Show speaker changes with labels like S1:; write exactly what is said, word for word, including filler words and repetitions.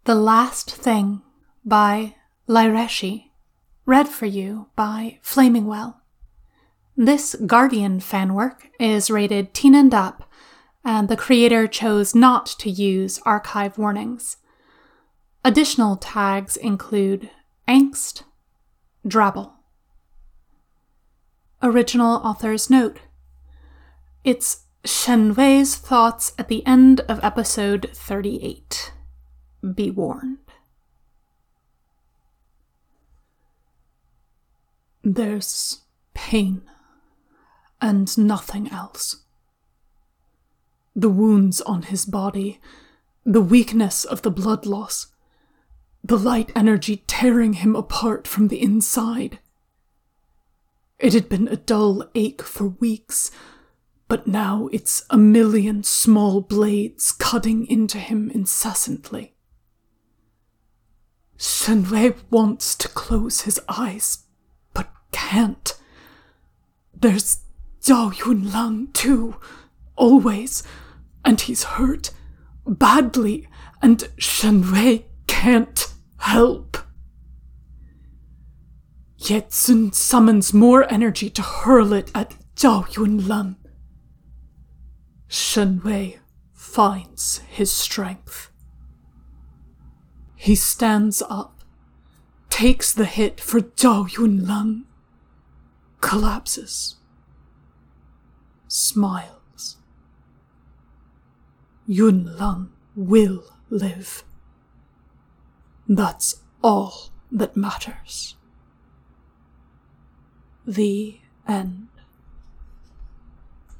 S1: The Last Thing by Laireshi, read for you by Flamingwell. This Guardian fanwork is rated teen and up, and the creator chose not to use archive warnings. Additional tags include angst, drabble. Original author's note. It's Shenwei's thoughts at the end of episode thirty-eight. Be warned. There's pain and nothing else. The wounds on his body, the weakness of the blood loss, the light energy tearing him apart from the inside. It had been a dull ache for weeks, but now it's a million small blades cutting into him incessantly. Shenwei wants to close his eyes, but can't. There's Zhao Yunlang too, always, and he's hurt, badly, and Shenwei can't help. Yet Sun summons more energy to hurl it at Zhao Yunlang. Shenwei finds his strength. He stands up, takes the hit for Zhao Yunlang, collapses, smiles. Yunlang will live. That's all that matters. The end.